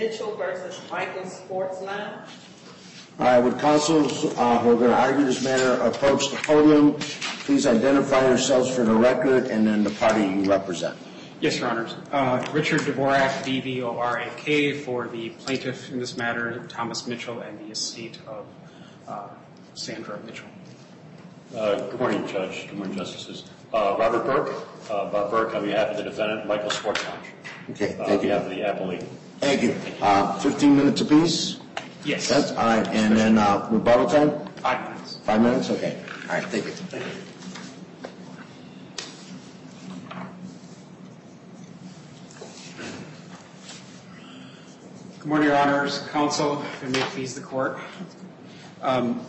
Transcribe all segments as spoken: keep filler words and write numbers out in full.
Mitchell versus Michael Sports Lounge. All right, would counsels uh, who are going to argue this matter approach the podium? Please identify yourselves for the record and then the party you represent. Yes, Your Honors. Uh, Richard Dvorak, D V O R A K, for the plaintiff in this matter, Thomas Mitchell, and the estate of uh, Sandra Mitchell. Uh, good morning, Judge. Good morning, Justices. Uh, Robert Burke, uh, Bob Burke, on behalf of the defendant, Michael Sports Lounge. Okay, uh, thank on you. behalf of the appellee. Thank you. Uh, fifteen minutes apiece? Yes. That's all right. And then uh, rebuttal time? Five minutes. Five minutes? Okay. All right, thank you. Thank you. Good morning, Your Honors. Counsel, if it may please the Court. Um,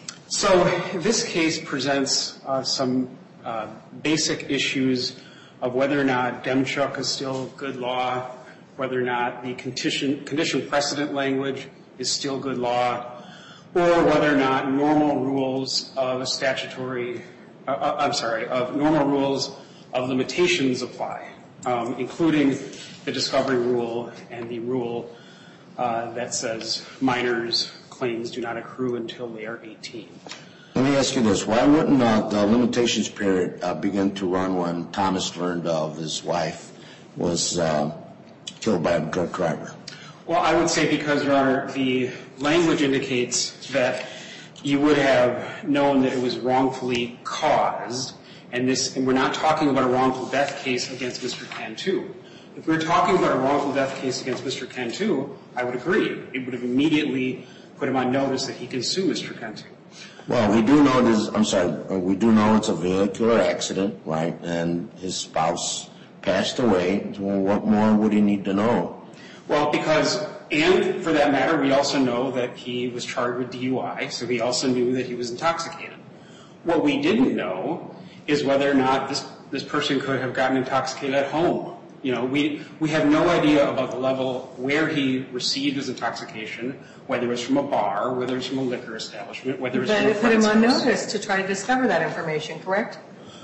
so this case presents uh, some uh, basic issues of whether or not Demchuk is still good law, whether or not the condition, condition precedent language is still good law, or whether or not normal rules of a statutory, uh, uh, I'm sorry, of normal rules of limitations apply, um, including the discovery rule and the rule uh, that says minors' claims do not accrue until they are eighteen. Let me ask you this. Why wouldn't uh, the limitations period uh, begin to run when Thomas learned of his wife was uh, killed by a drunk driver? Well, I would say because, Your Honor, the language indicates that you would have known that it was wrongfully caused, and this, and we're not talking about a wrongful death case against Mister Cantu. If we were talking about a wrongful death case against Mister Cantu, I would agree. It would have immediately put him on notice that he can sue Mister Cantu. Well, we do know this, I'm sorry, we do know it's a vehicular accident, right, and his spouse passed away. Well, what more would he need to know? Well, because, and for that matter, we also know that he was charged with D U I, so he also knew that he was intoxicated. What we didn't know is whether or not this, this person could have gotten intoxicated at home. You know, we, we have no idea about the level where he received his intoxication, whether it was from a bar, whether it was from a liquor establishment, whether it was But from a it put him on friend's house. notice to try to discover that information, correct?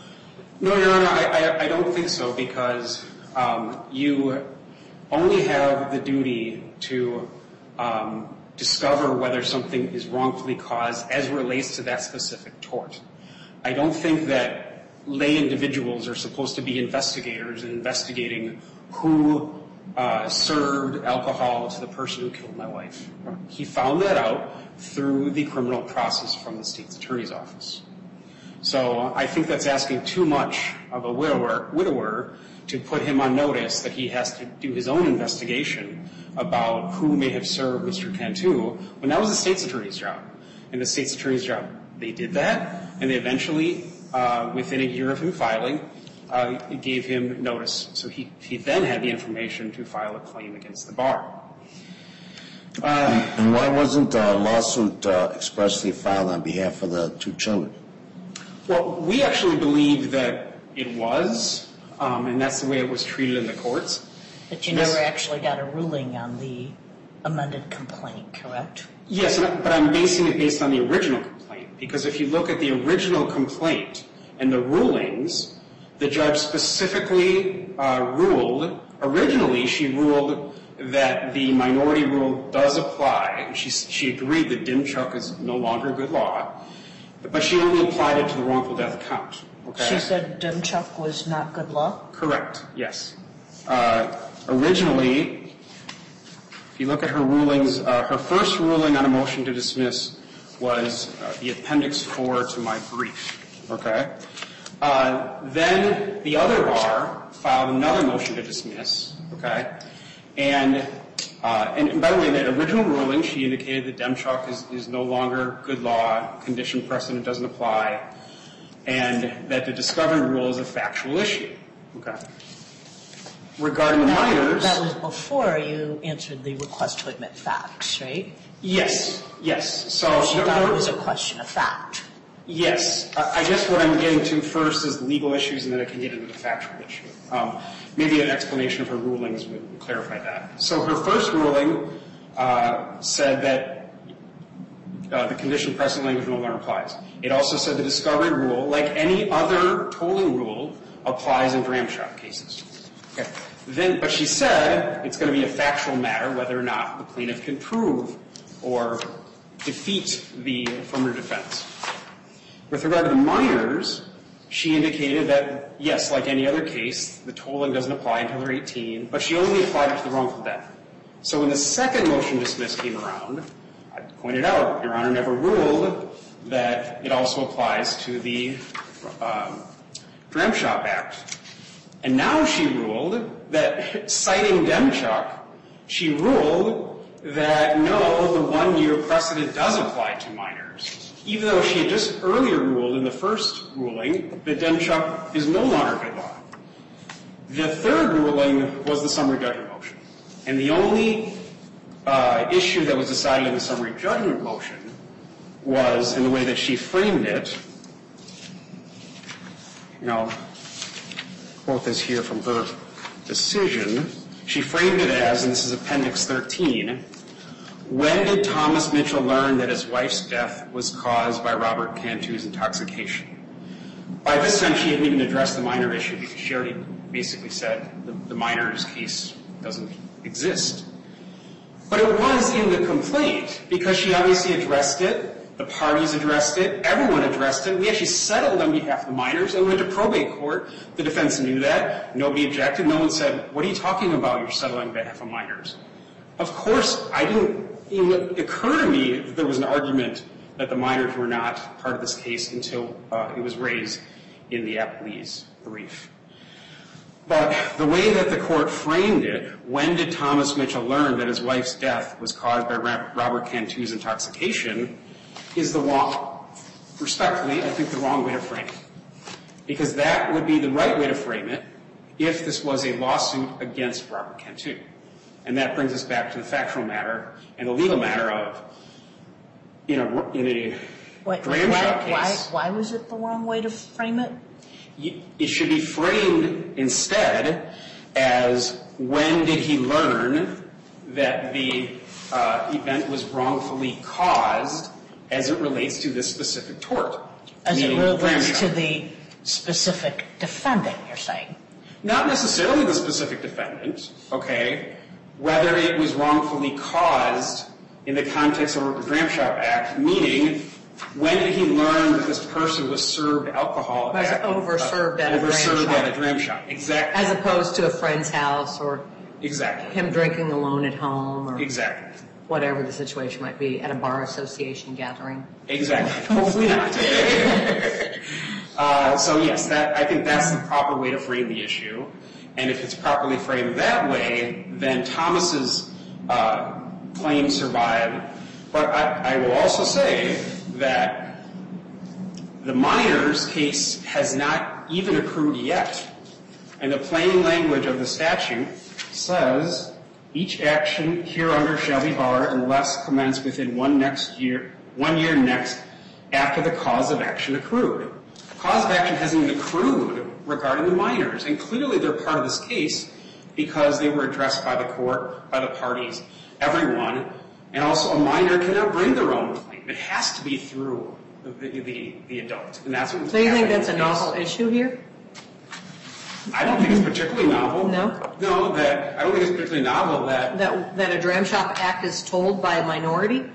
No, Your Honor, I, I, I don't think so, because um, you only have the duty to um, discover whether something is wrongfully caused as it relates to that specific tort. I don't think that lay individuals are supposed to be investigators and investigating who uh, served alcohol to the person who killed my wife. He found that out through the criminal process from the state's attorney's office. So I think that's asking too much of a widower, widower to put him on notice that he has to do his own investigation about who may have served Mister Cantu, when that was the state's attorney's job. And the state's attorney's job, they did that, and they eventually, uh, within a year of him filing, uh, gave him notice. So he, he then had the information to file a claim against the bar. Uh, and why wasn't a lawsuit uh, expressly filed on behalf of the two children? Well, we actually believe that it was, um, and that's the way it was treated in the courts. But you never actually got a ruling on the amended complaint, correct? Yes, but I'm basing it based on the original complaint, because if you look at the original complaint and the rulings, the judge specifically uh, ruled, originally she ruled that the minority rule does apply, and she, she agreed that Demchuk is no longer good law, but she only applied it to the wrongful death count. Okay? She said Demchuk was not good law? Correct, yes. Uh, originally, if you look at her rulings, uh, her first ruling on a motion to dismiss was uh, the appendix four to my brief, okay? Uh, then the other bar filed another motion to dismiss, okay? And, uh, and by the way, in that original ruling, she indicated that Demchuk is, is no longer good law, condition precedent doesn't apply, and that the discovery rule is a factual issue, okay? Regarding the That, minors... that was before you answered the request to admit facts, right? Yes, yes. So She there- thought there- it was a question of fact. Yes. I I guess what I'm getting to first is legal issues, and then I can get into the factual issue. Um, maybe an explanation of her rulings would clarify that. So her first ruling uh, said that uh, the condition precedent language no longer applies. It also said the discovery rule, like any other tolling rule, applies in dram shop cases. Okay. Then, but she said it's going to be a factual matter whether or not the plaintiff can prove or defeat the affirmative defense. With regard to the minors, she indicated that, yes, like any other case, the tolling doesn't apply until they're eighteen, but she only applied it to the wrongful death. So when the second motion to dismiss came around, I pointed out, Your Honor never ruled that it also applies to the um, Dram Shop Act. And now she ruled that, citing Demchuk, she ruled that, no, the one-year precedent does apply to minors, even though she had just earlier ruled in the first ruling that Demchuk is no longer good law. The third ruling was the summary judgment motion. And the only uh, issue that was decided in the summary judgment motion was, in the way that she framed it, you know, quote this here from her decision, she framed it as, and this is Appendix thirteen, when did Thomas Mitchell learn that his wife's death was caused by Robert Cantu's intoxication? By this time, she hadn't even addressed the minor issue because she already basically said the, the minor's case doesn't exist. But it was in the complaint because she obviously addressed it. The parties addressed it. Everyone addressed it. We actually settled on behalf of the minors and went to probate court. The defense knew that. Nobody objected. No one said, what are you talking about? You're settling on behalf of minors. Of course, I didn't even occur to me that there was an argument that the minors were not part of this case until uh, it was raised in the appellee's brief. But the way that the court framed it, when did Thomas Mitchell learn that his wife's death was caused by Robert Cantu's intoxication, is the wrong, respectfully, I think the wrong way to frame it. Because that would be the right way to frame it if this was a lawsuit against Robert Cantu. And that brings us back to the factual matter and the legal matter of, in a, in a Wait, Dram why, Shop case. Why, why was it the wrong way to frame it? It should be framed instead as, when did he learn that the uh, event was wrongfully caused as it relates to this specific tort? As it Dram relates Shop. to the specific defendant, you're saying? Not necessarily the specific defendant, okay? Whether it was wrongfully caused in the context of the Dram Shop Act, meaning, when did he learn that this person was served alcohol Was at, overserved uh, at a dram overserved shop. at a dram shop? Exactly. As opposed to a friend's house or Exactly. him drinking alone at home or Exactly. whatever the situation might be at a bar association gathering. Exactly. Hopefully not. uh, so yes, that I think that's the proper way to frame the issue. And if it's properly framed that way, then Thomas's uh, claim survived. But I, I will also say that the minor's case has not even accrued yet. And the plain language of the statute says, each action hereunder shall be barred unless commenced within one next year, one year next after the cause of action accrued. The cause of action hasn't even accrued regarding the minors, and clearly they're part of this case because they were addressed by the court, by the parties, everyone, and also a minor cannot bring their own claim. It has to be through the, the, the adult, and that's what. So you think that's a novel issue here? I don't think it's particularly novel. No? No, that I don't think it's particularly novel that. That, that a Dram Shop Act is told by a minority?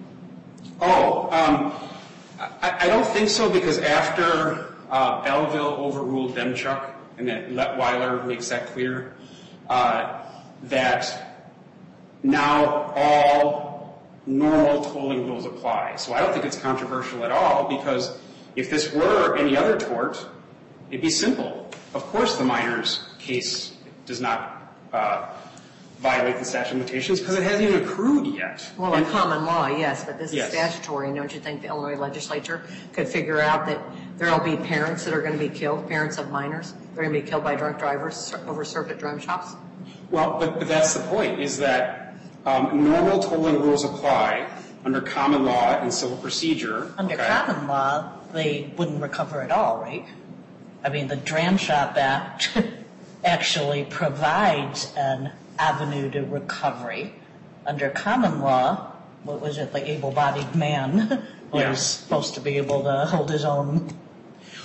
Oh, um, I, I don't think so because after uh, Belleville overruled Demchuk, and that Lettweiler makes that clear, uh, that now all normal tolling rules apply. So I don't think it's controversial at all because if this were any other tort, it'd be simple. Of course the minor's case does not uh, violate the statute of limitations because it hasn't even accrued yet. Well, in common law, yes, but this Yes. is statutory. Don't you think the Illinois legislature could figure out that there will be parents that are going to be killed, parents of minors, they're going to be killed by drunk drivers overserved at dram shops? Well, but, but that's the point, is that um, normal tolling rules apply under common law and civil procedure. Under okay? common law, they wouldn't recover at all, right? I mean, the Dram Shop Act actually provides an avenue to recovery. Under common law, what was it, the able-bodied man was Yeah. supposed to be able to hold his own.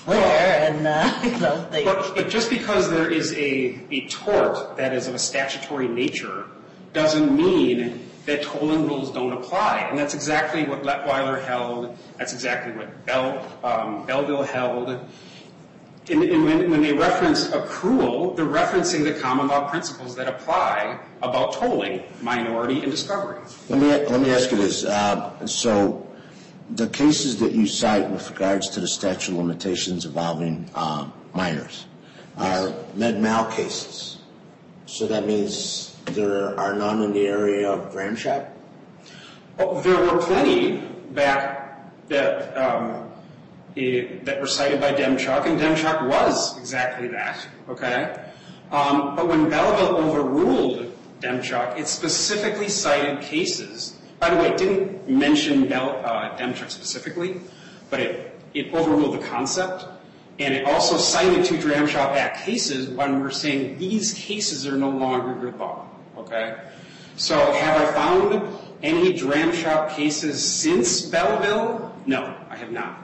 clear, and uh, you know, they. But, but just because there is a, a tort that is of a statutory nature doesn't mean that tolling rules don't apply. And that's exactly what Lettweiler held. That's exactly what Bell, um, Belleville held. And, and when, when they reference accrual, they're referencing the common law principles that apply about tolling, minority, and discovery. Let me, let me ask you this. Uh, so the cases that you cite with regards to the statute of limitations involving uh, minors are med-mal cases. So that means there are none in the area of dram shop? Well, there were plenty back that um, it, that were cited by Demchuk, and Demchuk was exactly that, okay? Um, but when Belleville overruled Demchuk, it specifically cited cases. By the way, it didn't mention Bell, uh, Demchuk specifically, but it, it overruled the concept. And it also cited two Dram Shop Act cases when we're saying these cases are no longer good law, okay? So have I found any Dram Shop cases since Belleville? No, I have not.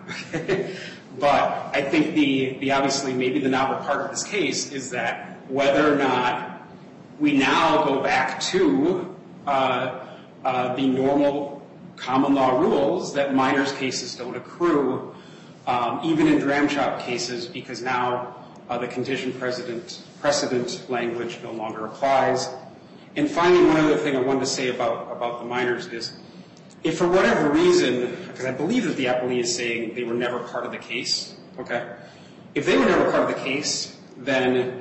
But I think the, the obviously maybe the novel part of this case is that whether or not we now go back to uh, uh, the normal common law rules that minors' cases don't accrue, um, even in Dram Shop cases, because now uh, the condition precedent, precedent language no longer applies. And finally, one other thing I wanted to say about, about the minors is, if for whatever reason, because I believe that the appellee is saying they were never part of the case, okay? If they were never part of the case, then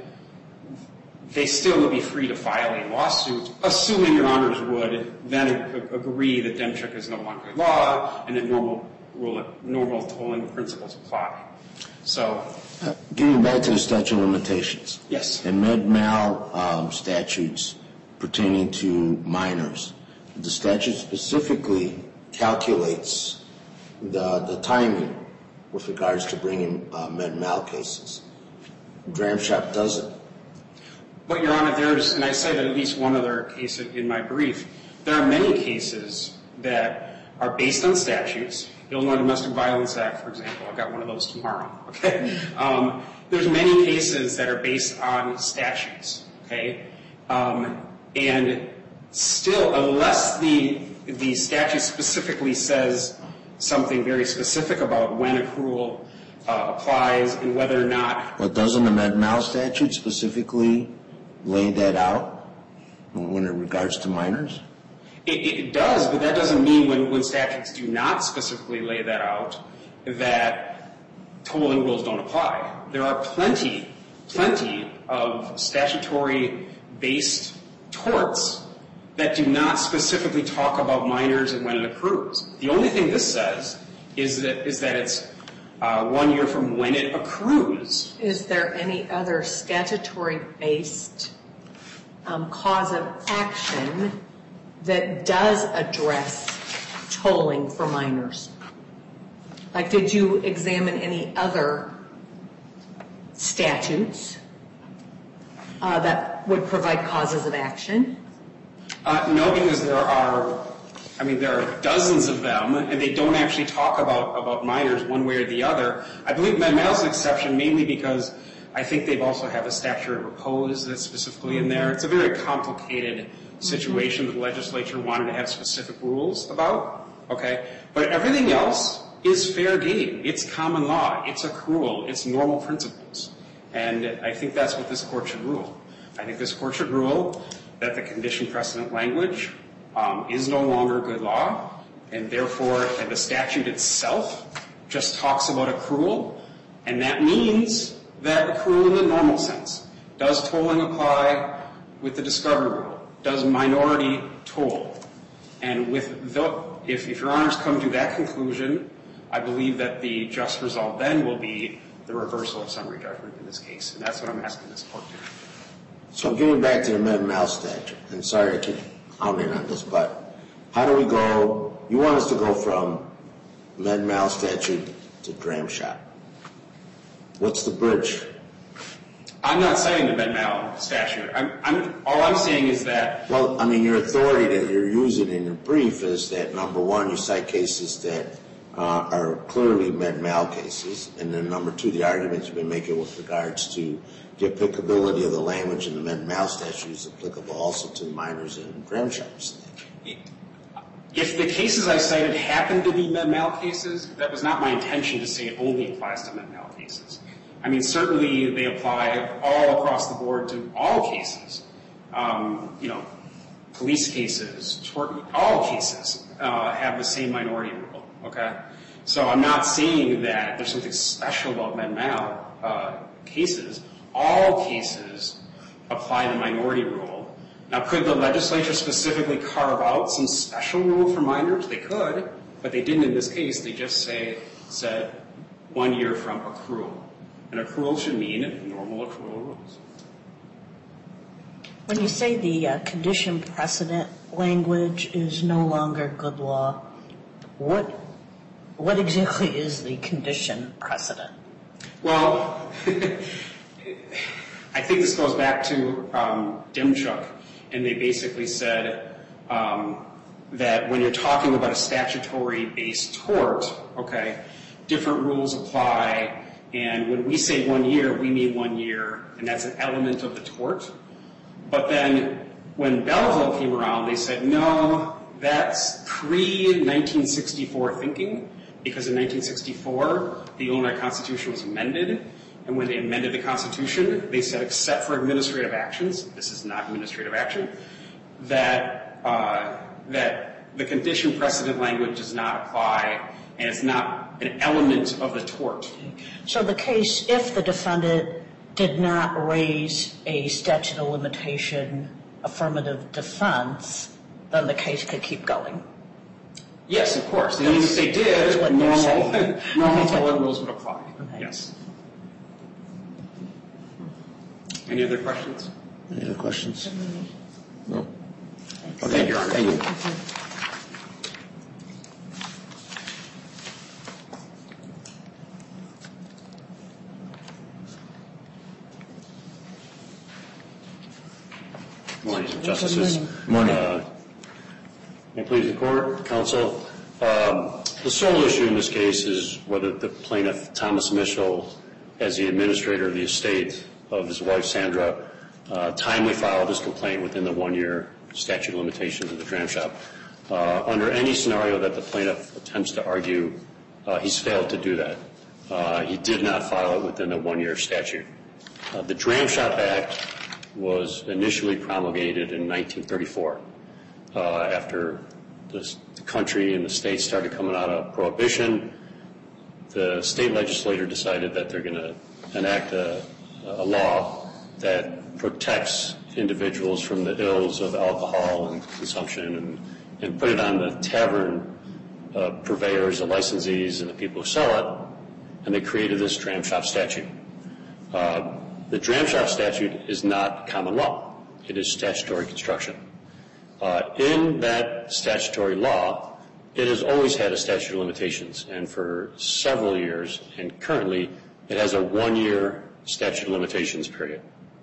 they still would be free to file a lawsuit, assuming Your Honors would then agree that Demchuk is no longer law and that normal rule, normal tolling principles apply. So, Uh, getting back to the statute of limitations. yes. And med-mal um, statutes pertaining to minors, the statute specifically calculates the, the timing with regards to bringing uh, med-mal cases. Dram Shop doesn't. But, Your Honor, there's, and I cited at least one other case in my brief, there are many cases that are based on statutes. Illinois Domestic Violence Act, for example, I've got one of those tomorrow, okay? Um, there's many cases that are based on statutes, okay? Um, and still, unless the, the statute specifically says something very specific about when accrual uh, applies and whether or not. Well, doesn't the med-mal statute specifically lay that out when it regards to minors? It, it does, but that doesn't mean when, when statutes do not specifically lay that out that tolling rules don't apply. There are plenty, plenty of statutory-based torts that do not specifically talk about minors and when it accrues. The only thing this says is that, is that it's uh, one year from when it accrues. Is there any other statutory-based um, cause of action that does address tolling for minors? Like, did you examine any other statutes uh, that would provide causes of action? Uh, no, because there are, I mean, there are dozens of them, and they don't actually talk about, about minors one way or the other. I believe med-mal's an exception mainly because I think they've also have a statute of repose that's specifically in there. It's a very complicated situation that the legislature wanted to have specific rules about, okay? But everything else is fair game. It's common law. It's accrual. It's normal principles. And I think that's what this Court should rule. I think this Court should rule that the condition precedent language um, is no longer good law, and therefore and the statute itself just talks about accrual, and that means that accrual in the normal sense. Does tolling apply with the discovery rule? Does minority toll? And with the, if, if Your Honors come to that conclusion, I believe that the just result then will be the reversal of summary judgment in this case, and that's what I'm asking this Court to do. So getting back to the med-mal statute, and sorry to keep hounding on this, but how do we go, you want us to go from med-mal statute to dram shop. What's the bridge? I'm not citing the med-mal statute. I'm, I'm, all I'm saying is that... Well, I mean, your authority that you're using in your brief is that, number one, you cite cases that uh, are clearly med-mal cases. And then number two, the arguments you've been making with regards to the applicability of the language in the med-mal statute is applicable also to minors and dram shops. If the cases I cited happen to be med-mal cases, that was not my intention to say it only applies to med-mal cases. I mean, certainly they apply all across the board to all cases. Um, you know, police cases, tort, all cases uh, have the same minority rule, okay? So I'm not saying that there's something special about med-mal uh, cases. All cases apply the minority rule. Now, could the legislature specifically carve out some special rule for minors? They could, but they didn't in this case. They just say said one year from accrual. And accrual should mean normal accrual rules. When you say the uh, condition precedent language is no longer good law, what what exactly is the condition precedent? Well, I think this goes back to um, Dimchuk, and they basically said um, that when you're talking about a statutory-based tort, okay, different rules apply, and when we say one year, we mean one year, and that's an element of the tort. But then when Belleville came around, they said, no, that's pre nineteen sixty-four thinking, because in nineteen sixty-four, the Illinois Constitution was amended, and when they amended the Constitution, they said, except for administrative actions, this is not administrative action, that uh, that the condition precedent language does not apply, and it's not an element of the tort. So the case, if the defendant did not raise a statute of limitation affirmative defense, then the case could keep going. Yes, of course. And if they did, normal, normal tolling rules would apply. Okay. Yes. Any other questions? Any other questions? No. Okay. Thank you, Your Honor. Thank you. Good morning, Justices. Good morning. Uh, may it please the Court, Counsel. Um, the sole issue in this case is whether the plaintiff, Thomas Mitchell, as the administrator of the estate of his wife, Sandra, uh, timely filed his complaint within the one-year statute of limitations of the dram shop. Uh, under any scenario that the plaintiff attempts to argue, uh, he's failed to do that. Uh, he did not file it within the one-year statute. Uh, the Dram Shop Act was initially promulgated in nineteen thirty-four uh, after the, the country and the state started coming out of prohibition. The state legislature decided that they're going to enact a, a law that protects individuals from the ills of alcohol and consumption, and, and put it on the tavern uh, purveyors, the licensees, and the people who sell it, and they created this dram shop statute. Uh, The dram shop statute is not common law. It is statutory construction. Uh, in that statutory law, it has always had a statute of limitations, and for several years, and currently, it has a one-year statute of limitations period.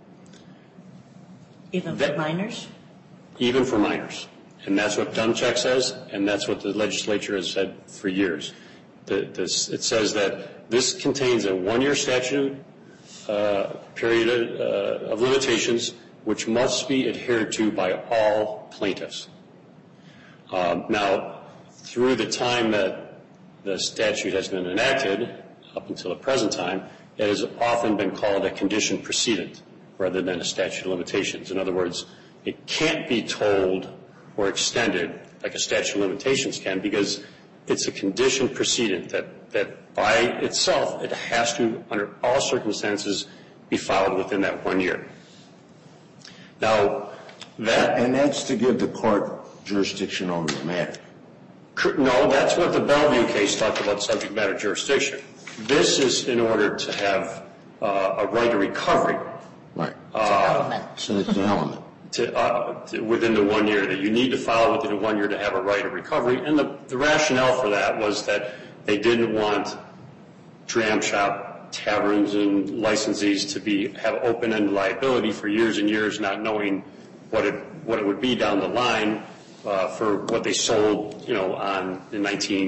Even that, for minors? Even for minors. And that's what Dumchek says, and that's what the legislature has said for years. The, this, it says that this contains a one-year statute Uh, period uh, of limitations, which must be adhered to by all plaintiffs. Um, now, through the time that the statute has been enacted, up until the present time, it has often been called a condition precedent rather than a statute of limitations. In other words, it can't be told or extended like a statute of limitations can, because it's a condition precedent that, that by itself, it has to, under all circumstances, be filed within that one year. Now, that... And that's to give the court jurisdiction over the matter. No, that's what the Bellevue case talked about, subject matter jurisdiction. This is in order to have uh, a right of recovery. Right. It's an element. So it's an element. To, uh, to, within the one year, that you need to file within the one year to have a right of recovery. And the, the rationale for that was that they didn't want dram shop taverns and licensees to be have open-end liability for years and years, not knowing what it what it would be down the line uh, for what they sold, you know, on in nineteen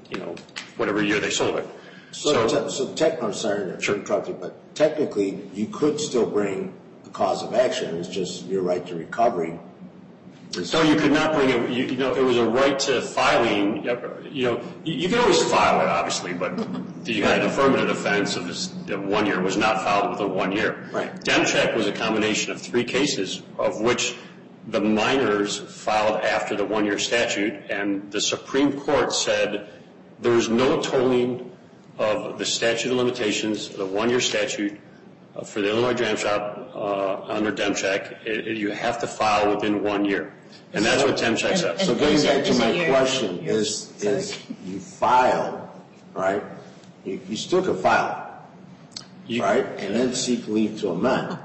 you know, whatever year they sold it. So, so, te- so tech, I'm sorry to Sure. interrupt you, but technically you could still bring a cause of action. It's just your right to recovery. So you could not bring it, you, you know, it was a right to filing, you know, you, you can always file it, obviously, but you had an affirmative defense of this, of one year, was not filed within one year. Right. Demcheck was a combination of three cases, of which the minors filed after the one-year statute, and the Supreme Court said there's no tolling of the statute of limitations, the one-year statute, uh, for the Illinois Dram Shop uh, under Demcheck. It, it, you have to file within one year. And that's what Demcheck says. So And getting is it- back to is it my your- question your- is, sorry. is you file, right? You, you still could file, You- right? And then seek leave to amend,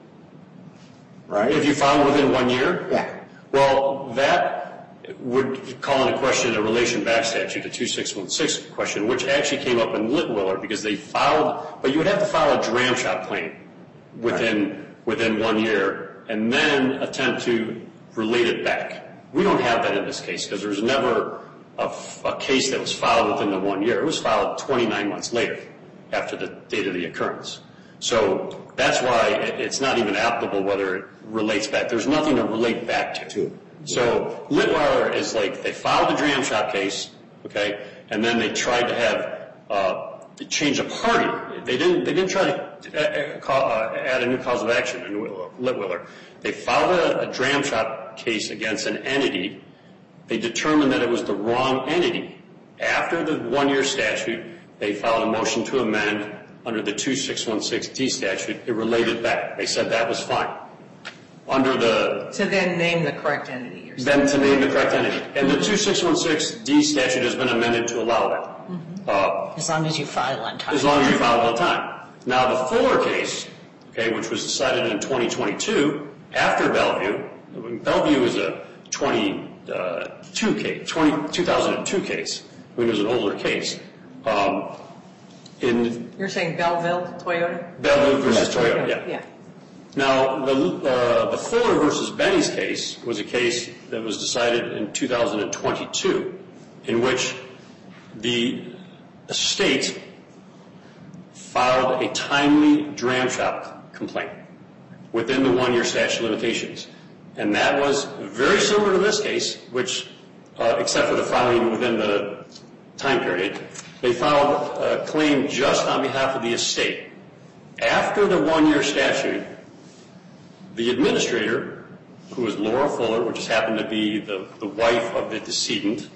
right? If you file within one year? Yeah. Well, that would call into question a relation back statute, the two six one six question, which actually came up in Litwiller because they filed, but you would have to file a dram shop claim within Right. within one year and then attempt to relate it back. We don't have that in this case because there was never a, a case that was filed within the one year. It was filed twenty-nine months later after the date of the occurrence. So that's why it, it's not even applicable whether it relates back. There's nothing to relate back to. To. So Litweiler is like they filed the dram shop case, okay, and then they tried to have uh, change a party. They didn't. They didn't try to uh, uh, add a new cause of action in Litweiler. They filed a, a dram shop case against an entity. They determined that it was the wrong entity. After the one-year statute, they filed a motion to amend under the two six one six D statute. It related back. They said that was fine. Under the To then name the correct entity. You're saying. then to name the correct entity. And the two six one six D statute has been amended to allow that. Mm-hmm. Uh, As long as you file on time. as long as you file all the time. Now, the Fuller case, okay, which was decided in twenty twenty-two, after Bellevue, Bellevue is a twenty-two case, twenty, two thousand two case, when it was an older case. Um, in You're saying Belleville, Toyota? Bellevue versus Yeah. Toyota, yeah. Yeah. Now, the, uh, the Fuller versus Benny's case was a case that was decided in two thousand twenty-two, in which the estate filed a timely dram shop complaint within the one-year statute of limitations. And that was very similar to this case, which, uh, except for the filing within the time period, they filed a claim just on behalf of the estate. After the one-year statute, the administrator, who was Laura Fuller, which just happened to be the, the wife of the decedent,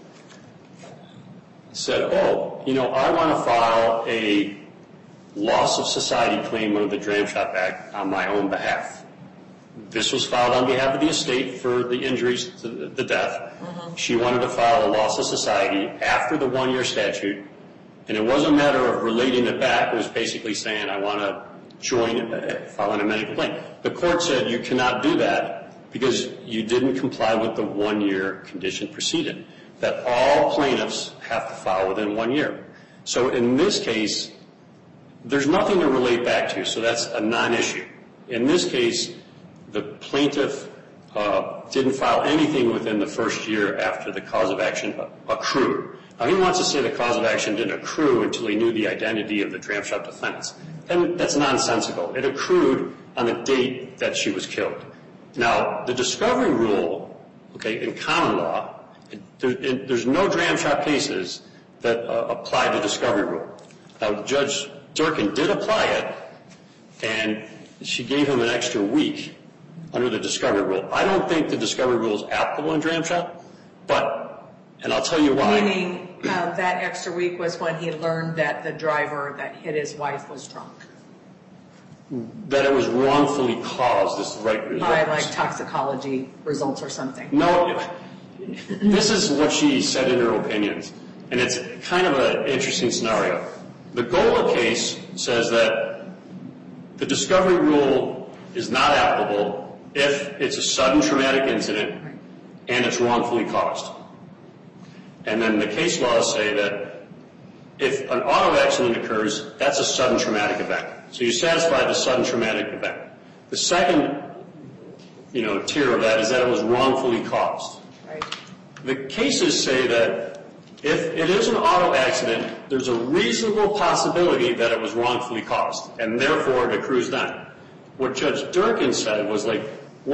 said, oh, you know, I want to file a loss of society claim under the Dram Shop Act on my own behalf. This was filed on behalf of the estate for the injuries to the, the death. Mm-hmm. She wanted to file a loss of society after the one-year statute, and it wasn't a matter of relating it back. It was basically saying, I want to join, uh, file an amended complaint. The court said you cannot do that because you didn't comply with the one-year condition precedent, that all plaintiffs have to file within one year. So in this case, there's nothing to relate back to, so that's a non-issue. In this case, the plaintiff uh, didn't file anything within the first year after the cause of action accrued. Now, he wants to say the cause of action didn't accrue until he knew the identity of the Dram Shop defendants. And that's nonsensical. It accrued on the date that she was killed. Now, the discovery rule, okay, in common law, there, it, there's no Dram Shop cases that uh, apply the discovery rule. Now, Judge Durkin did apply it, and she gave him an extra week under the discovery rule. I don't think the discovery rule is applicable in Dram Shop, but, and I'll tell you why. Meaning uh, that extra week was when he learned that the driver that hit his wife was drunk. That it was wrongfully caused, this is right. By like toxicology results or something. No, this is what she said in her opinions, and it's kind of an interesting scenario. The Gola case says that the discovery rule is not applicable if it's a sudden traumatic incident and it's wrongfully caused. And then the case laws say that if an auto accident occurs, that's a sudden traumatic event. So you satisfy the sudden traumatic event. The second, you know, tier of that is that it was wrongfully caused. Right. The cases say that If it is an auto accident, there's a reasonable possibility that it was wrongfully caused, and therefore it accrues then. What Judge Durkin said was like,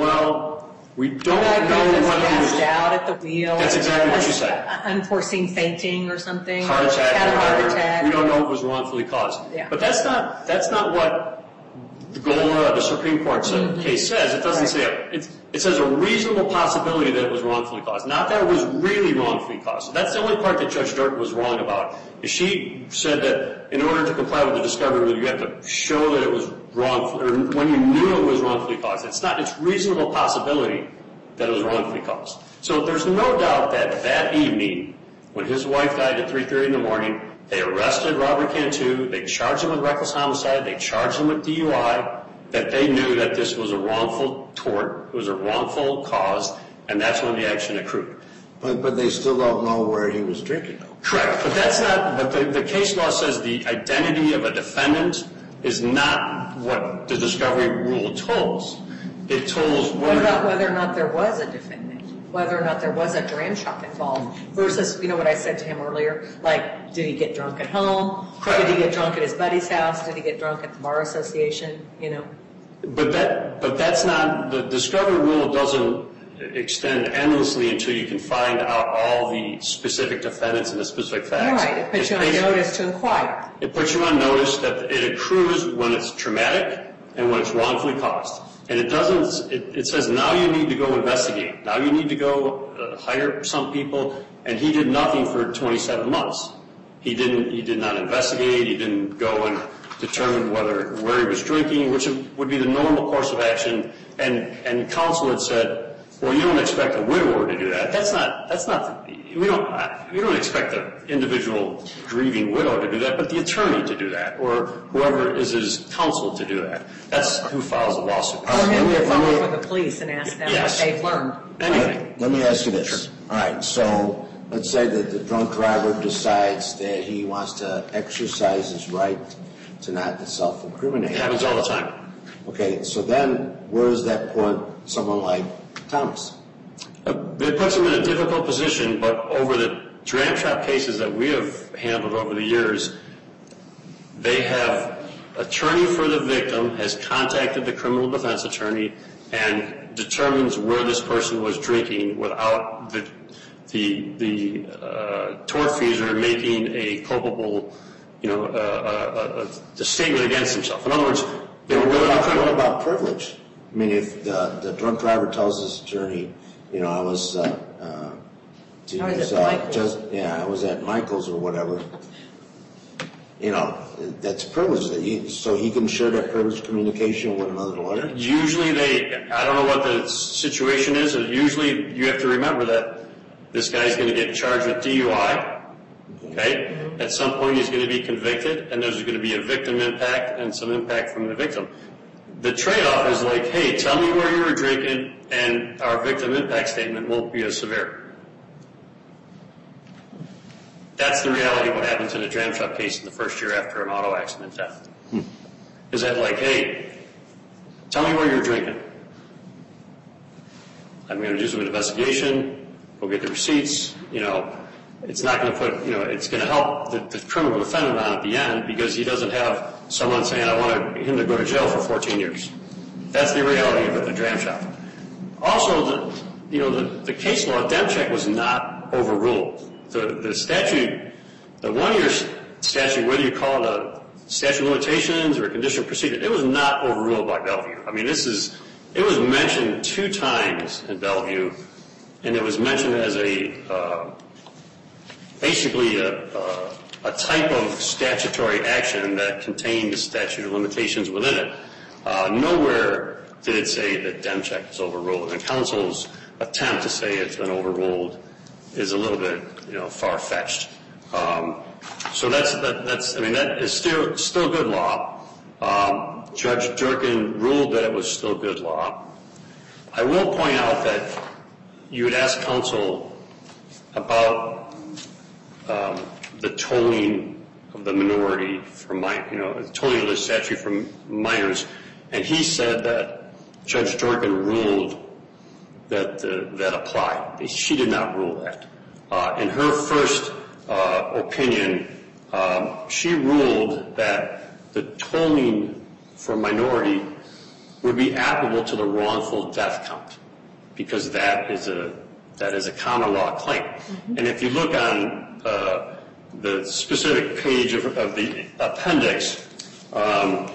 well, we don't know whether it was... passed out at the wheel. That's exactly what she said. Unforeseen fainting or something. Heart attack. Had a heart attack. We don't know if it was wrongfully caused. Yeah. But that's not that's not what the Gola, the Supreme Court mm-hmm. case says. It doesn't right. say it. It says a reasonable possibility that it was wrongfully caused, not that it was really wrongfully caused. That's the only part that Judge Durkin was wrong about. Is she said that in order to comply with the discovery rule, you have to show that it was wrongful, or when you knew it was wrongfully caused. It's not. It's reasonable possibility that it was wrongfully caused. So there's no doubt that that evening, when his wife died at three thirty in the morning, they arrested Robert Cantu, they charged him with reckless homicide, they charged him with D U I, that they knew that this was a wrongful tort, it was a wrongful cause, and that's when the action accrued. But but they still don't know where he was drinking, though. Correct, but that's not, but the, the case law says the identity of a defendant is not what the discovery rule tolls. It tolls whether... What about whether or not there was a defendant? Whether or not there was a dram shop involved versus, you know what I said to him earlier, like, did he get drunk at home? Correct. Did he get drunk at his buddy's house? Did he get drunk at the bar association? You know? But that, but that's not, the discovery rule doesn't extend endlessly until you can find out all the specific defendants and the specific facts. Right, it puts you on notice to inquire. It puts you on notice that it accrues when it's traumatic and when it's wrongfully caused. And it doesn't, it, it says now you need to go investigate. Now you need to go uh, hire some people, and he did nothing for twenty-seven months. He didn't, he did not investigate, he didn't go and determine whether, where he was drinking, which would be the normal course of action. And, and counsel had said, well, you don't expect a widower to do that. That's not, that's not, we don't, we don't expect the individual grieving widow to do that, but the attorney to do that, or whoever is his counsel to do that. That's who files a lawsuit. Or maybe to call for the police and ask them yes. what they've learned. Anything. Let me ask you this. Sure. All right, so let's say that the drunk driver decides that he wants to exercise his right to not self-incriminate. It happens all the time. Okay, so then where does that put someone like Thomas? It puts him in a difficult position, but over the dram shop cases that we have handled over the years, they have, attorney for the victim has contacted the criminal defense attorney and determines where this person was drinking without the the the uh, tortfeasor making a culpable, you know, uh, uh, a statement against himself. In other words, they what, were about, criminal. what about privilege? I mean, if the, the drunk driver tells his attorney, you know, I was, uh, uh, to I was use, at uh, Michael's. just, yeah, I was at Michael's or whatever. You know, that's privilege. That he, so he can share that privileged communication with another lawyer? Usually they, I don't know what the situation is. Usually you have to remember that this guy's going to get charged with D U I. Okay? Mm-hmm. At some point he's going to be convicted, and there's going to be a victim impact and some impact from the victim. The trade-off is like, hey, tell me where you were drinking, and our victim impact statement won't be as severe. That's the reality of what happens in a dram shop case in the first year after an auto accident death. Hmm. Is that like, hey, tell me where you're drinking. I'm going to do some investigation, go get the receipts. You know, it's not going to put, you know, it's going to help the, the criminal defendant on at the end because he doesn't have someone saying, I want him to go to jail for fourteen years. That's the reality of the dram shop. Also, the, you know, the, the case law, Demchek was not overruled. The, the statute, the one-year statute, whether you call it a statute of limitations or a condition of procedure, it was not overruled by Bellevue. I mean, this is, it was mentioned two times in Bellevue, and it was mentioned as a, uh, basically a, a, a type of statutory action that contained the statute of limitations within it. Uh, nowhere did it say that Demchek was overruled, and counsel's attempt to say it's been overruled is a little bit, you know, far-fetched. Um, so that's, that, that's, I mean, that is still, still good law. Um, Judge Durkin ruled that it was still good law. I will point out that you would ask counsel about um, the tolling of the minority for my, you know, the tolling of the statute for minors, and he said that Judge Durkin ruled that uh, that applied. She did not rule that. Uh, in her first uh, opinion, um, she ruled that the tolling for minority would be applicable to the wrongful death count, because that is a that is a common law claim. Mm-hmm. And if you look on uh, the specific page of, of the appendix, um,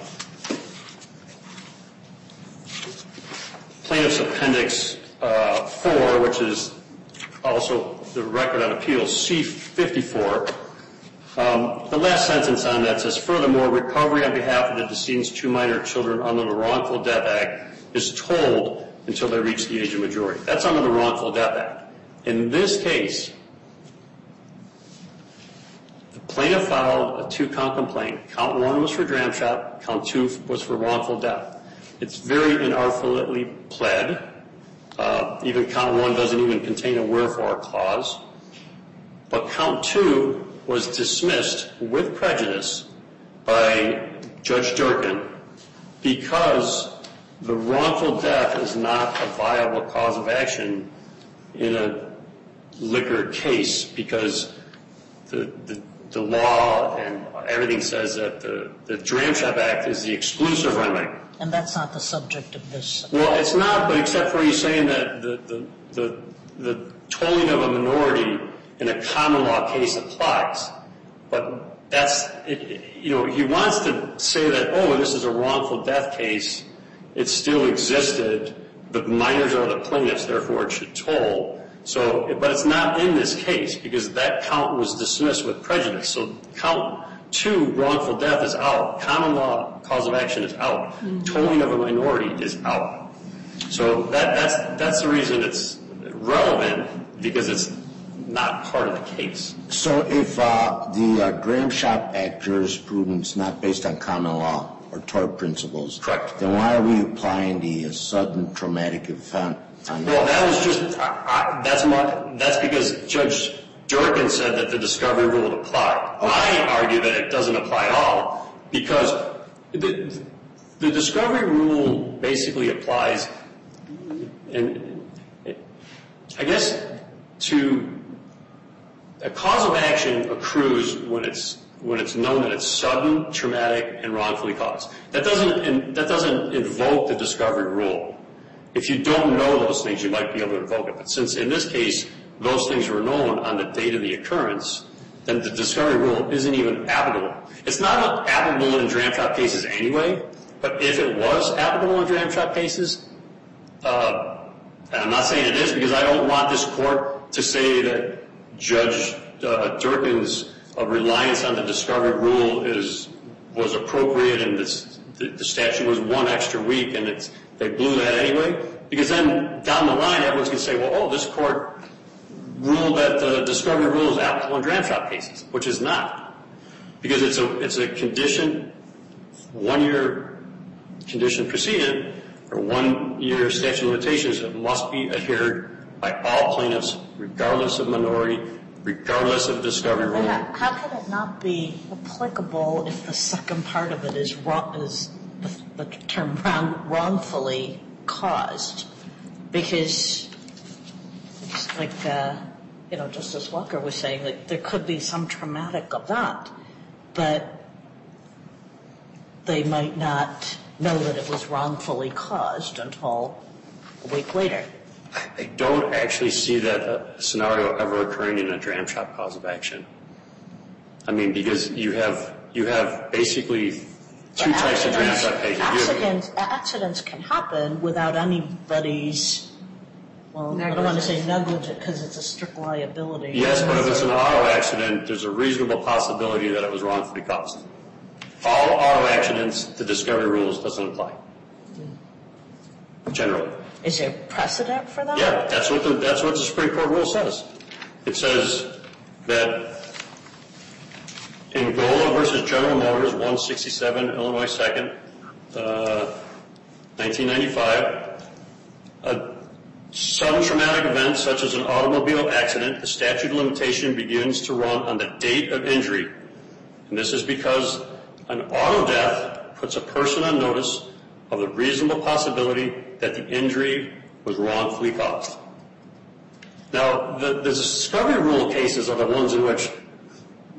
plaintiff's appendix uh, four, which is also the record on appeal C fifty-four, um, the last sentence on that says, furthermore, recovery on behalf of the decedent's two minor children under the Wrongful Death Act is tolled until they reach the age of majority. That's under the Wrongful Death Act. In this case, the plaintiff filed a two-count complaint. Count one was for dram shop. Count two was for wrongful death. It's very inartfully pled. Uh, even count one doesn't even contain a wherefore clause. But count two was dismissed with prejudice by Judge Durkin because the wrongful death is not a viable cause of action in a liquor case, because the, the, the law and everything says that the, the Dram Shop Act is the exclusive remedy. And that's not the subject of this. Well, it's not, but except for you saying that the, the, the, the tolling of a minority in a common law case applies. But that's, it, you know, he wants to say that, oh, this is a wrongful death case. It still existed. The minors are the plaintiffs, therefore it should toll. So, but it's not in this case because that count was dismissed with prejudice. So count two, wrongful death, is out. Common law cause of action is out. Mm-hmm. Tolling of a minority is out. So that, that's, that's the reason it's relevant, because it's not part of the case. So if uh, the uh, Dram Shop Act jurisprudence not based on common law or tort principles, correct, then why are we applying the uh, sudden traumatic event on that? Well, that was just, I, I, that's my, that's because Judge Durkin said that the discovery rule would apply. Okay. I argue that it doesn't apply at all, because the, the discovery rule basically applies, and I guess, to a cause of action accrues when it's when it's known that it's sudden, traumatic, and wrongfully caused. That doesn't that doesn't invoke the discovery rule. If you don't know those things, you might be able to invoke it. But since in this case those things were known on the date of the occurrence, then the discovery rule isn't even applicable. It's not applicable in dram shop cases anyway. But if it was applicable in dram shop cases, uh, and I'm not saying it is, because I don't want this court to say that Judge uh, Durkin's uh, reliance on the discovery rule is was appropriate, and this, the, the statute was one extra week, and it's, they blew that anyway. Because then down the line, everyone's going to say, well, oh, this court ruled that the discovery rule is applicable in dram shop cases, which is not, because it's a it's a condition, one year condition precedent, or one year statute of limitations that must be adhered by all plaintiffs, regardless of minority, regardless of discovery rule. How, how can it not be applicable if the second part of it is wrong, is the, the term wrong, wrongfully caused? Because, like, uh, you know, Justice Walker was saying, like, there could be some traumatic event, but they might not know that it was wrongfully caused until a week later. I don't actually see that scenario ever occurring in a dram shop cause of action. I mean, because you have you have basically two but types of dram shop cases. Accidents, accidents can happen without anybody's, well, negligence. I don't want to say negligent because it's a strict liability. Yes, but if it's an auto accident, there's a reasonable possibility that it was wrongfully caused. All auto accidents, the discovery rules doesn't apply. Generally. Is there precedent for that? Yeah, that's what the that's what the Supreme Court rule says. It says that in Gola versus General Motors, one sixty-seven Illinois second, uh, nineteen ninety-five, a sudden traumatic event such as an automobile accident, the statute of limitation begins to run on the date of injury. And this is because an auto death puts a person on notice of the reasonable possibility that the injury was wrongfully caused. Now, the, the discovery rule cases are the ones in which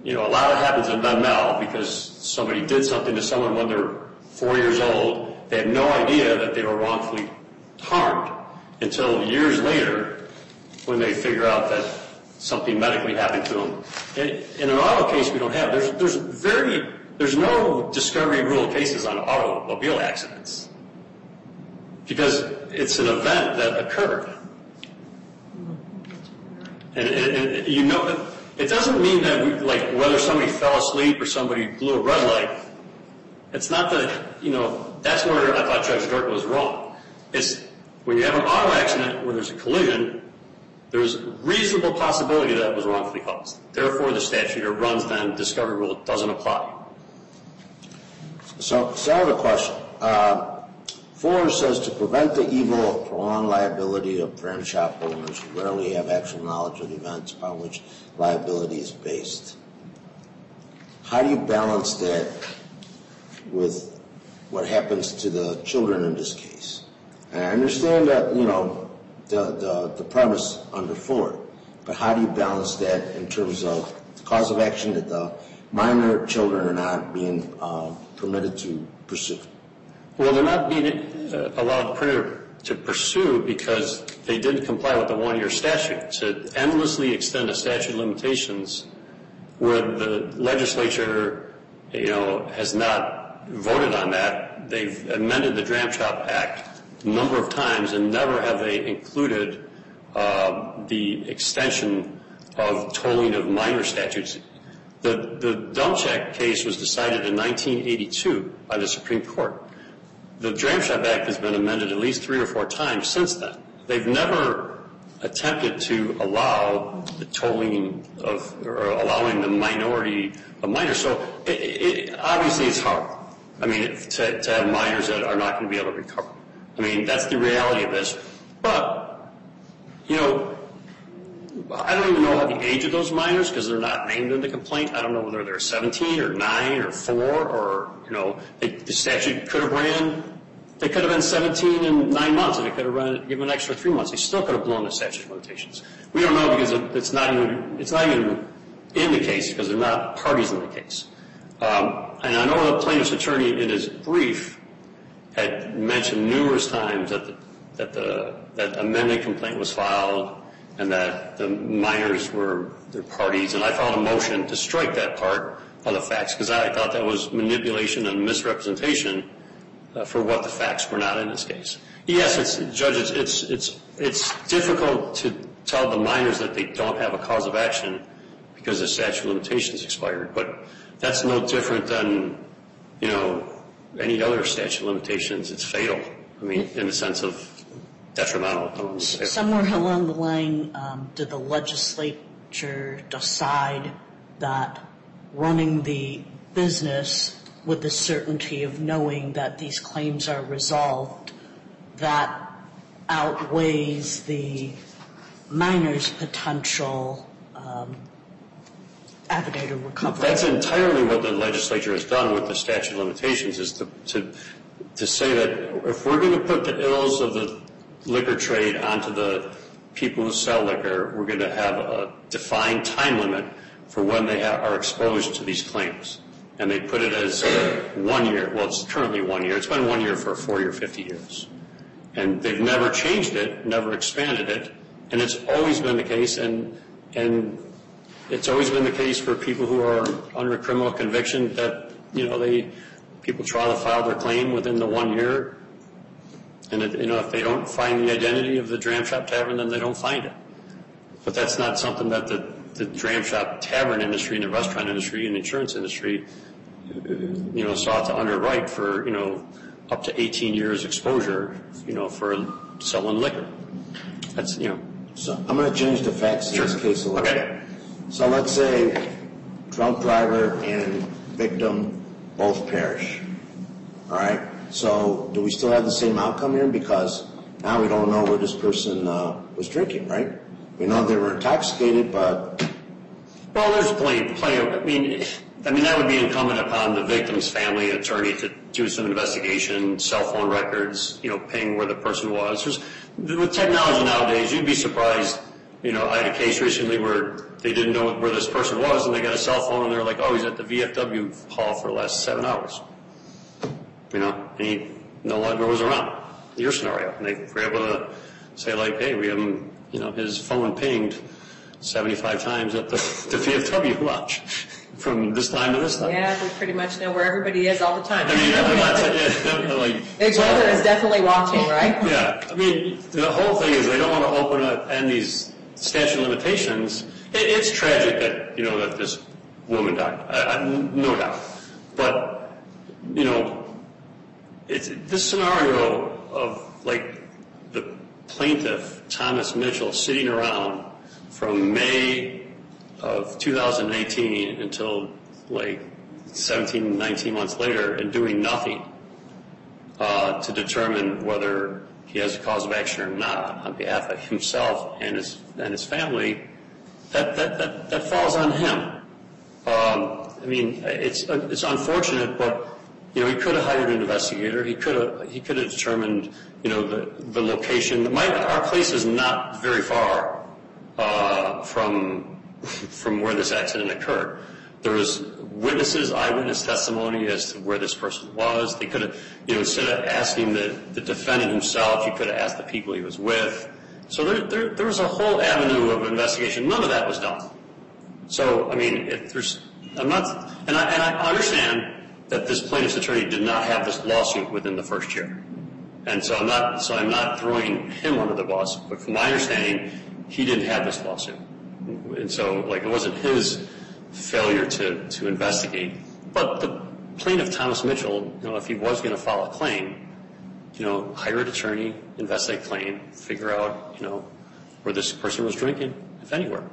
you know, a lot of happens in Med-Mal because somebody did something to someone when they're four years old. They had no idea that they were wrongfully harmed until years later when they figure out that something medically happened to them. In, in an auto case, we don't have. There's, there's very, there's no discovery rule cases on automobile accidents because it's an event that occurred. And, and, and you know, it doesn't mean that we, like whether somebody fell asleep or somebody blew a red light. It's not that, you know, that's where I thought Judge Dork was wrong. It's when you have an auto accident where there's a collision, there's a reasonable possibility that it was wrongfully caused. Therefore, the statute or runs then discovery rule doesn't apply. So, so I have a question. Uh, Four says to prevent the evil of prolonged liability of dram shop owners who rarely have actual knowledge of the events upon which liability is based. How do you balance that with what happens to the children in this case? And I understand that, you know, the, the, the premise under Ford, but how do you balance that in terms of the cause of action that the minor children are not being uh, permitted to pursue? Well, they're not being uh, allowed to pursue because they didn't comply with the one-year statute. To endlessly extend a statute of limitations where the legislature, you know, has not voted on that. They've amended the Dram Shop Act a number of times and never have they included uh, the extension of tolling of minor statutes. The, the Dumchek case was decided in nineteen eighty-two by the Supreme Court. The Dram Shop Act has been amended at least three or four times since then. They've never attempted to allow the tolling of, or allowing the minority of minors. So it, it, obviously it's hard. I mean, to, to have minors that are not going to be able to recover. I mean, that's the reality of this. But, you know, I don't even know how the age of those minors because they're not named in the complaint. I don't know whether they're seventeen or nine or four or, you know, they, the statute could have ran. They could have been seventeen and nine months, and it could have run given an extra three months. They still could have blown the statute of limitations. We don't know because it's not even it's not even in the case because they're not parties in the case. Um, and I know the plaintiff's attorney in his brief had mentioned numerous times that the, that the that amended complaint was filed and that the minors were their parties. And I filed a motion to strike that part of the facts because I thought that was manipulation and misrepresentation uh, for what the facts were not in this case. Yes, it's, Judge, it's, it's, it's, it's difficult to tell the minors that they don't have a cause of action because the statute of limitations expired. But that's no different than, you know, any other statute of limitations. It's fatal. I mean, in the sense of detrimental. Somewhere along the line, um, did the legislature decide that running the business with the certainty of knowing that these claims are resolved, that outweighs the minor's potential um, avenue to recovery? That's entirely what the legislature has done with the statute of limitations, is to to, to say that if we're going to put the ills of the liquor trade onto the people who sell liquor, we're going to have a defined time limit for when they ha- are exposed to these claims. And they put it as one year. Well, it's currently one year. It's been one year for forty or fifty years. And they've never changed it, never expanded it. And it's always been the case, and and it's always been the case for people who are under criminal conviction that, you know, they people try to file their claim within the one year. And, it, you know, if they don't find the identity of the Dram Shop Tavern, then they don't find it. But that's not something that the, the Dram Shop Tavern industry and the restaurant industry and the insurance industry, you know, sought to underwrite for, you know, up to eighteen years exposure, you know, for selling liquor. That's, you know. So I'm going to change the facts in Sure. this case a little Okay. bit. So let's say drunk driver and victim both perish. All right? So do we still have the same outcome here? Because now we don't know where this person uh, was drinking, right? We know they were intoxicated, but... Well, there's plenty, plenty of, I mean, I mean, that would be incumbent upon the victim's family attorney to do some investigation, cell phone records, you know, ping where the person was. There's, with technology nowadays, you'd be surprised You know, I had a case recently where they didn't know where this person was, and they got a cell phone, and they're like, oh, he's at the V F W hall for the last seven hours. You know, and he no longer was around. Your scenario. And they were able to say, like, hey, we have him, you know, his phone pinged seventy-five times at the, the V F W lodge from this time to this time. Yeah, we pretty much know where everybody is all the time. I mean, I'm not saying, yeah, like, Big Brother is definitely watching, right? yeah, I mean, the whole thing is they don't want to open up and these statute of limitations. It, it's tragic that, you know, that this woman died, I, I, no doubt. But, you know, it's this scenario of, like, the plaintiff, Thomas Mitchell, sitting around from May of two thousand eighteen until, like, seventeen, nineteen months later and doing nothing uh, to determine whether he has a cause of action or not on behalf of himself and his and his family, that that that, that falls on him. Um, I mean, it's it's unfortunate, but you know, he could have hired an investigator. He could have he could have determined, you know, the the location. My, our place is not very far uh, from from where this accident occurred. There was witnesses, eyewitness testimony as to where this person was. They could have, you know, instead of asking the, the defendant himself, you could have asked the people he was with. So there, there, there was a whole avenue of investigation. None of that was done. So, I mean, if there's, I'm not, and I, and I understand that this plaintiff's attorney did not have this lawsuit within the first year. And so I'm not, so I'm not throwing him under the bus, but from my understanding, he didn't have this lawsuit. And so, like, it wasn't his failure to, to investigate. But the plaintiff, Thomas Mitchell, you know, if he was going to file a claim, you know, hire an attorney, investigate claim, figure out, you know, where this person was drinking, if anywhere.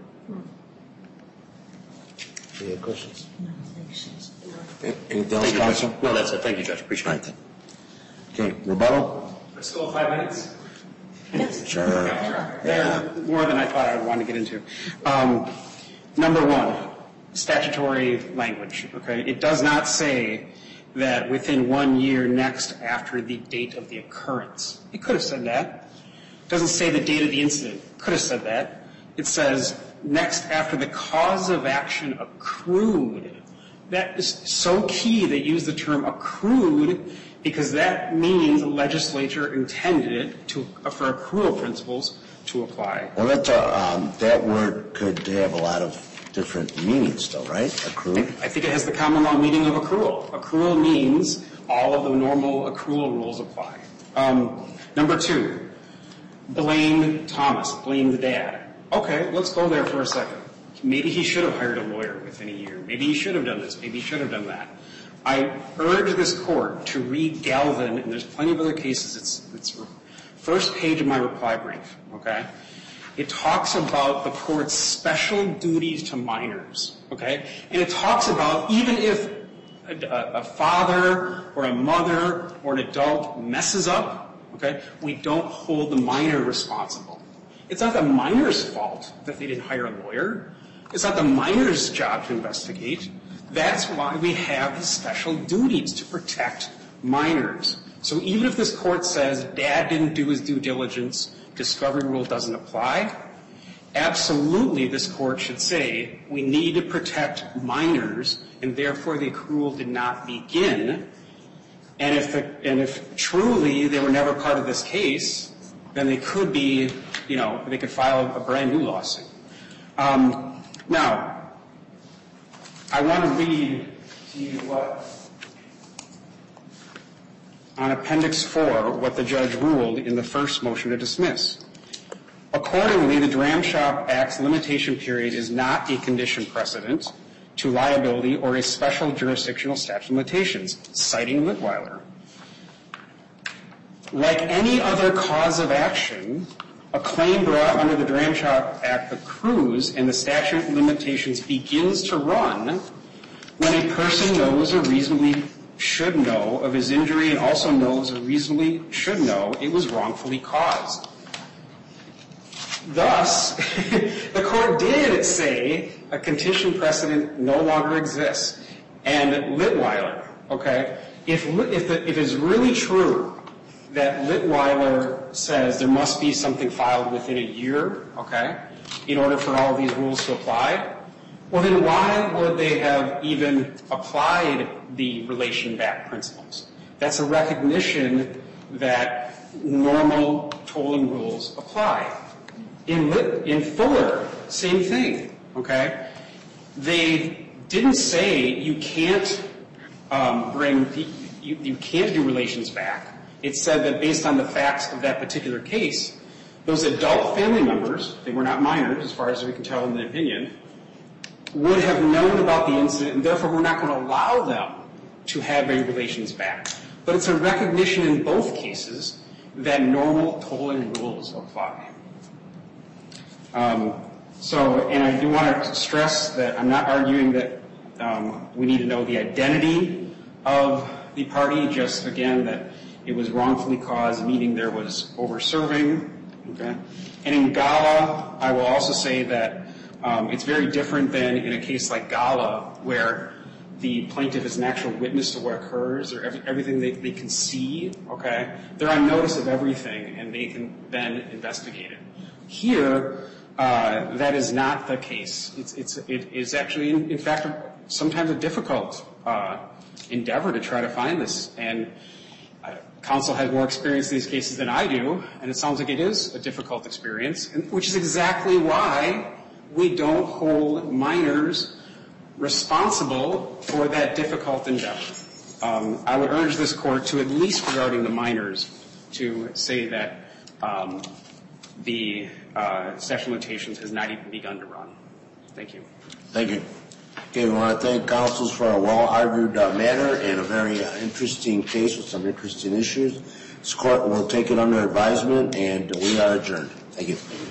Any other questions? No, thanks. Anything else, counsel? No, that's it. Thank you, Judge. Appreciate it. Okay, rebuttal? Let's go five minutes. Sure. Yeah, more than I thought I would want to get into. Um, number one, statutory language, okay? It does not say that within one year next after the date of the occurrence. It could have said that. It doesn't say the date of the incident. It could have said that. It says next after the cause of action accrued. That is so key they use the term accrued because that means the legislature intended it to, for accrual principles to apply. Well, that, uh, um, that word could have a lot of different meanings, though, right? Accrued? I think it has the common law meaning of accrual. Accrual means all of the normal accrual rules apply. Um, number two, blame Thomas, blame the dad. Okay, let's go there for a second. Maybe he should have hired a lawyer within a year. Maybe he should have done this. Maybe he should have done that. I urge this court to read Galvin, and there's plenty of other cases. It's it's first page of my reply brief, okay? It talks about the court's special duties to minors, okay? And it talks about even if a, a father or a mother or an adult messes up, okay, we don't hold the minor responsible. It's not the minor's fault that they didn't hire a lawyer. It's not the minor's job to investigate. That's why we have these special duties to protect minors. So even if this court says dad didn't do his due diligence, discovery rule doesn't apply, absolutely this court should say we need to protect minors and therefore the accrual did not begin. And if, the, and if truly they were never part of this case, then they could be, you know, they could file a brand new lawsuit. Um, now, I want to read to you what, on Appendix four, what the judge ruled in the first motion to dismiss. Accordingly, the Dram Shop Act's limitation period is not a condition precedent to liability or a special jurisdictional statute of limitations, citing Litweiler. Like any other cause of action, a claim brought under the Dram Shop Act accrues and the statute of limitations begins to run when a person knows or reasonably should know of his injury and also knows or reasonably should know it was wrongfully caused. Thus, the court did say a condition precedent no longer exists. And Litweiler, okay, if, if, the, if it's really true that Litweiler says there must be something filed within a year, okay, in order for all of these rules to apply, well, then why would they have even applied the relation back principles? That's a recognition that normal tolling rules apply. In, in Fuller, same thing, okay? They didn't say you can't um, bring, you, you can't do relations back. It said that based on the facts of that particular case, those adult family members, they were not minors as far as we can tell in the opinion, would have known about the incident, and therefore we're not going to allow them to have a relations back. But it's a recognition in both cases that normal tolling rules apply. Um, so, and I do want to stress that I'm not arguing that um, we need to know the identity of the party, just again that it was wrongfully caused, meaning there was over-serving. Okay? And in Gala, I will also say that um, it's very different than in a case like Gala, where the plaintiff is an actual witness to what occurs, or every, everything they, they can see, okay? They're on notice of everything, and they can then investigate it. Here, uh, that is not the case. It's, it's, it is actually, in, in fact, sometimes a difficult uh, endeavor to try to find this. And uh, counsel has more experience in these cases than I do, and it sounds like it is a difficult experience, and, which is exactly why we don't hold minors responsible for that difficult endeavor. Um, I would urge this court to, at least regarding the minors, to say that um, the uh, statute of limitations has not even begun to run. Thank you. Thank you. Okay, we want to thank counsels for a well-argued uh, matter and a very uh, interesting case with some interesting issues. This court will take it under advisement, and we are adjourned. Thank you.